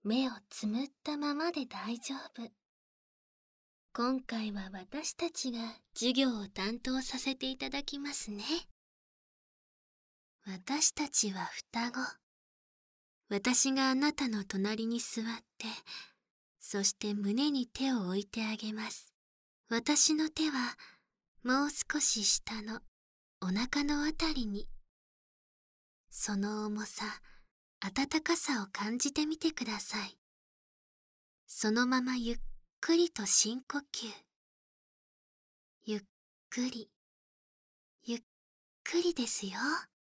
目をつむったままで大丈夫。今回は私たちが授業を担当させていただきますね。私たちは双子。私があなたの隣に座って、そして胸に手を置いてあげます。私の手はもう少し下のお腹のあたりに。その重さ、温かさを感じてみてください。そのままゆっくりと深呼吸。ゆっくり、ゆっくりですよ。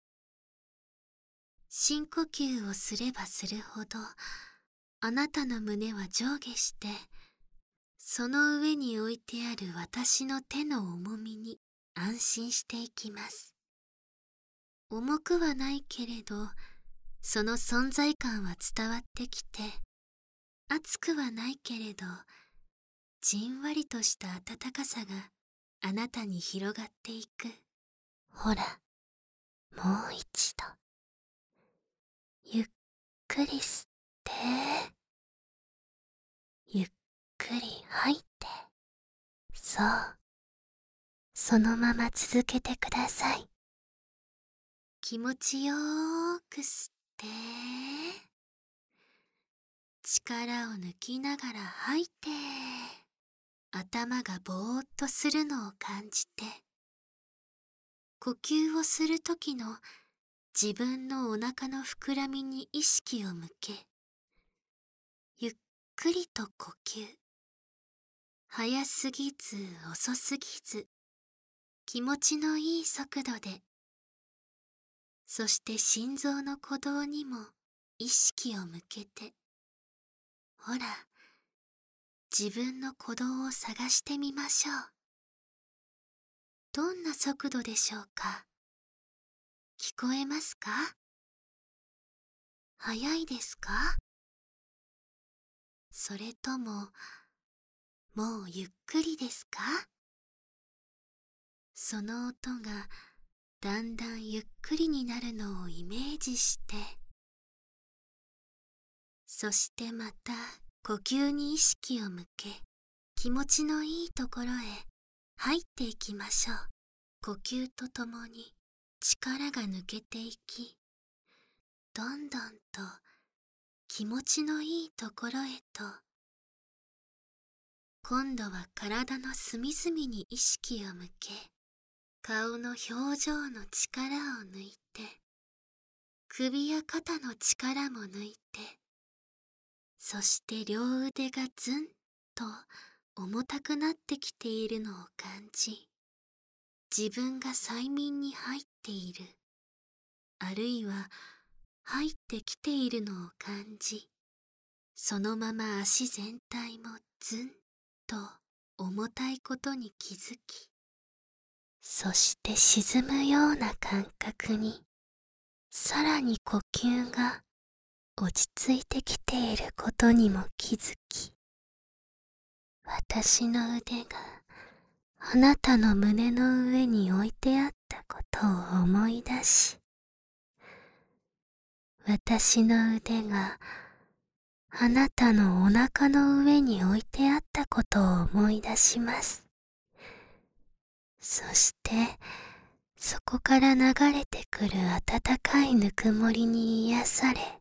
深呼吸をすればするほど、あなたの胸は上下して、その上に置いてある私の手の重みに安心していきます。重くはないけれど、その存在感は伝わってきて、熱くはないけれど、じんわりとした温かさがあなたに広がっていく。ほら、もう一度。ゆっくり吸って、ゆっくり吐いて。そう。そのまま続けてください。気持ちよーく吸って、力を抜きながら吐いて、頭がぼーっとするのを感じて、呼吸をするときの自分のお腹の膨らみに意識を向け、ゆっくりと呼吸。早すぎず遅すぎず、気持ちのいい速度で、そして心臓の鼓動にも意識を向けて、ほら、自分の鼓動を探してみましょう。どんな速度でしょうか？聞こえますか？速いですか？それとも、もうゆっくりですか？その音がだんだんゆっくりになるのをイメージして、そしてまた呼吸に意識を向け、気持ちのいいところへ入っていきましょう。呼吸とともに力が抜けていき、どんどんと気持ちのいいところへと、今度は体の隅々に意識を向け、顔の表情の力を抜いて、首や肩の力も抜いて、そして両腕がズンと重たくなってきているのを感じ、自分が催眠に入っている、あるいは入ってきているのを感じ、そのまま足全体もズンと重たいことに気づき、そして沈むような感覚に、さらに呼吸が落ち着いてきていることにも気づき、私の腕があなたの胸の上に置いてあったことを思い出し、私の腕があなたのお腹の上に置いてあったことを思い出します。そしてそこから流れてくる温かいぬくもりに癒され、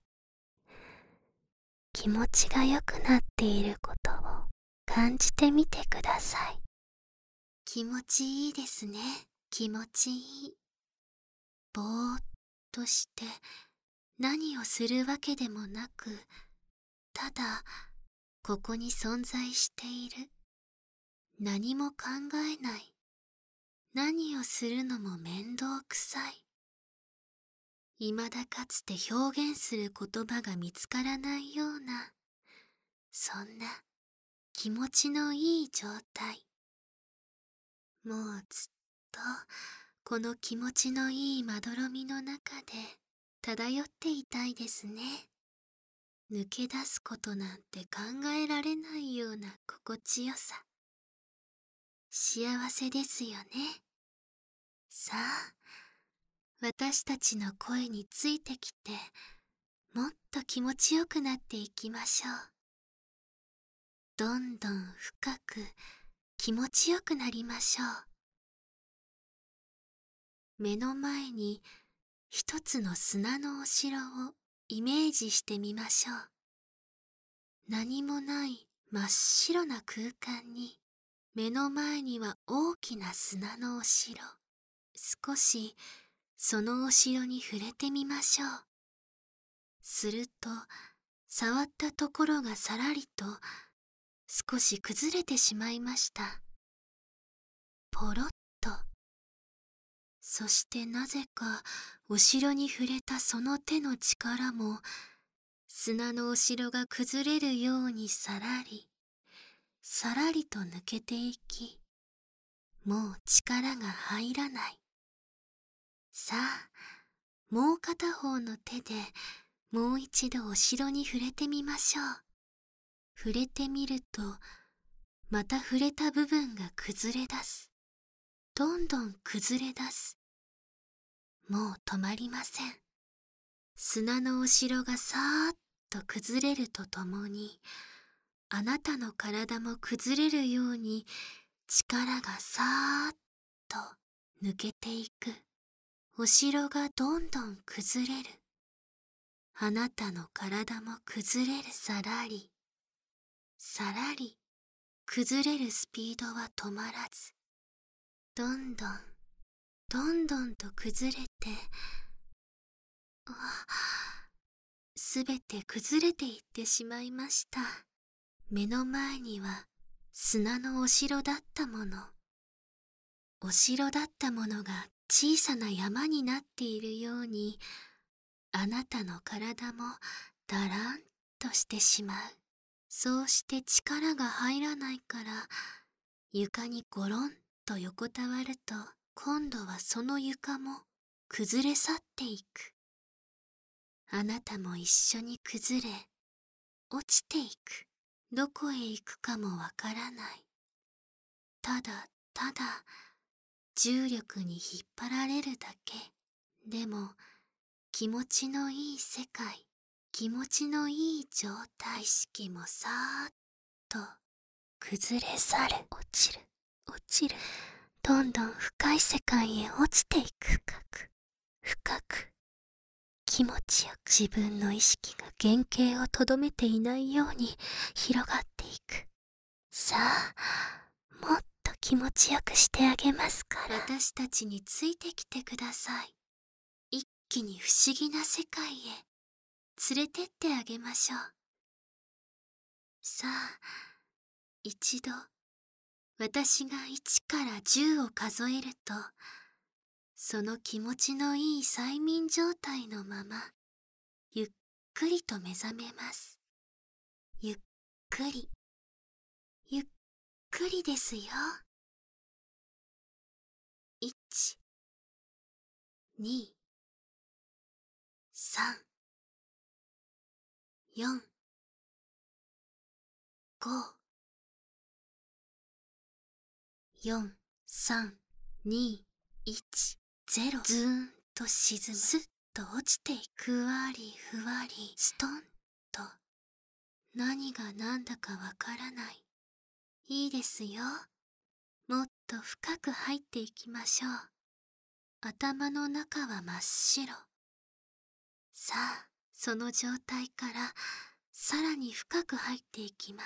気持ちが良くなっていることを感じてみてください。気持ちいいですね。気持ちいい。ぼーっとして何をするわけでもなく、ただここに存在している。何も考えない。何をするのも面倒くさい。未だかつて表現する言葉が見つからないような、そんな気持ちのいい状態。もうずっとこの気持ちのいいまどろみの中で漂っていたいですね。抜け出すことなんて考えられないような心地よさ。幸せですよね。さあ、私たちの声についてきて、もっと気持ちよくなっていきましょう。どんどん深く気持ちよくなりましょう。目の前に一つの砂のお城をイメージしてみましょう。何もない真っ白な空間に、目の前には大きな砂のお城。少しそのお城に触れてみましょう。すると、触ったところがさらりと少し崩れてしまいました。ポロッと。そしてなぜかお城に触れたその手の力も、砂のお城が崩れるようにさらり、さらりと抜けていき、もう力が入らない。さあ、もう片方の手でもう一度お城に触れてみましょう。触れてみると、また触れた部分が崩れ出す。どんどん崩れ出す。もう止まりません。砂のお城がさーっと崩れるとともに、あなたの体も崩れるように力がさーっと抜けていく。お城がどんどん崩れる。あなたの体も崩れる。さらり、さらり。崩れるスピードは止まらず、どんどん、どんどんと崩れて、すべて崩れていってしまいました。目の前には砂のお城だったもの。お城だったものが小さな山になっているように、あなたの体もだらんとしてしまう。そうして力が入らないから、床にゴロンと横たわると、今度はその床も崩れ去っていく。あなたも一緒に崩れ、落ちていく。どこへ行くかもわからない。ただただ重力に引っ張られるだけ。でも気持ちのいい世界、気持ちのいい状態。意識もさーっと崩れ去る。落ちる、落ちる。どんどん深い世界へ落ちていく。深く、深く。気持ちよく。自分の意識が原型をとどめていないように広がっていく。さあ、もっと気持ちよくしてあげますから。私たちについてきてください。一気に不思議な世界へ連れてってあげましょう。さあ、一度、私が1から10を数えると、その気持ちのいい催眠状態のまま、ゆっくりと目覚めます。ゆっくり、ゆっくりですよ。1、2、3、4、5、4、3、2、1、0。ずーんと沈む。すっと落ちていく。ふわりふわり、ストンと。何が何だかわからない。いいですよ。もっと深く入っていきましょう。頭の中は真っ白。さあ、その状態からさらに深く入っていきます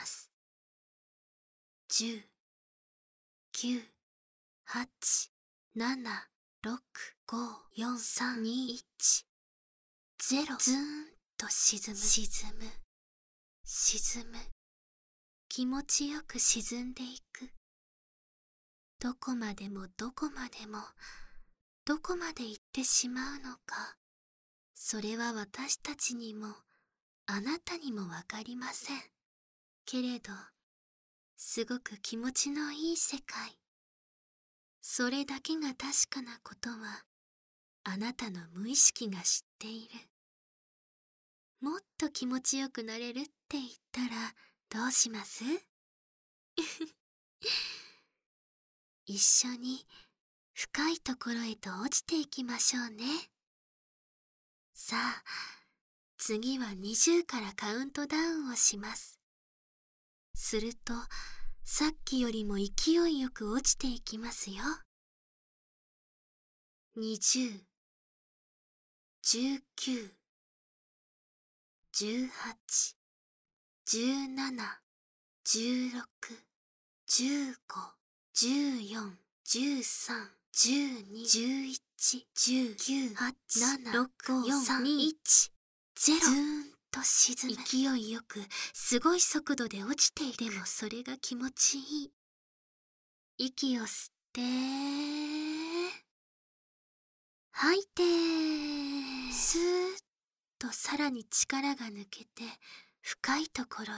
。10、9、8、7、6、5、4、3、2、1、0。ずーんと沈む。沈む。沈む。気持ちよく沈んでいく。どこまでもどこまでも、どこまで行ってしまうのか、それは私たちにもあなたにもわかりません。けれど、すごく気持ちのいい世界。それだけが確かなことは、あなたの無意識が知っている。もっと気持ちよくなれるって言ったらどうします一緒に深いところへと落ちていきましょうね。さあ、 次は20からカウントダウンをします。すると、さっきよりも勢いよく落ちていきますよ。20、19、18、17、16、15、14、13、12、11、19、8、7、6、5、3、2、1、0。ずーんと沈む。勢いよく、すごい速度で落ちていく。でもそれが気持ちいい。息を吸って、吐いて、スーッとさらに力が抜けて、深いところへ。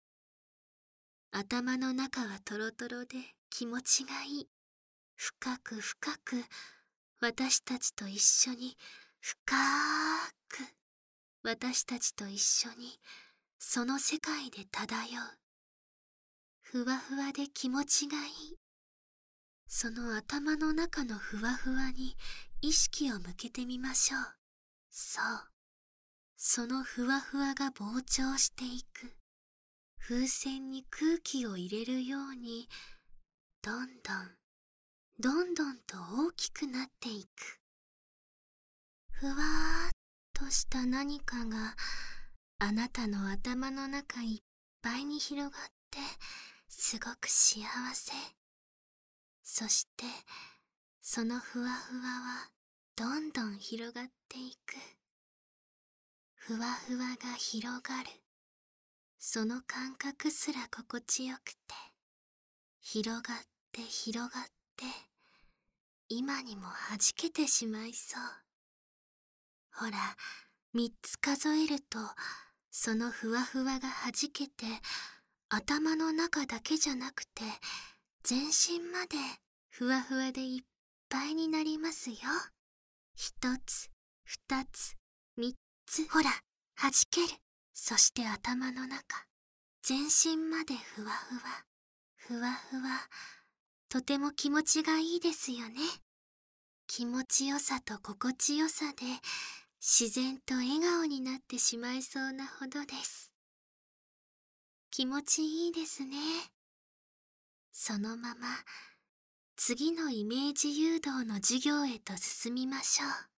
頭の中はトロトロで気持ちがいい。深く深く、私たちと一緒に、深く、私たちと一緒に、その世界で漂う。ふわふわで気持ちがいい。その頭の中のふわふわに意識を向けてみましょう。そう。そのふわふわが膨張していく。風船に空気を入れるように、どんどんと大きくなっていく。ふわーっとした何かがあなたの頭の中いっぱいに広がってすごく幸せ。そしてそのふわふわはどんどん広がっていく。ふわふわが広がる。その感覚すら心地よくて、広がって広がって今にも弾けてしまいそう。ほら、3つ数えるとそのふわふわが弾けて頭の中だけじゃなくて全身までふわふわでいっぱいになりますよ。1つ、2つ、3つ、ほら、弾ける。そして頭の中、全身までふわふわ、ふわふわ。とても気持ちがいいですよね。気持ちよさと心地よさで自然と笑顔になってしまいそうなほどです。気持ちいいですね。そのまま次のイメージ誘導の授業へと進みましょう。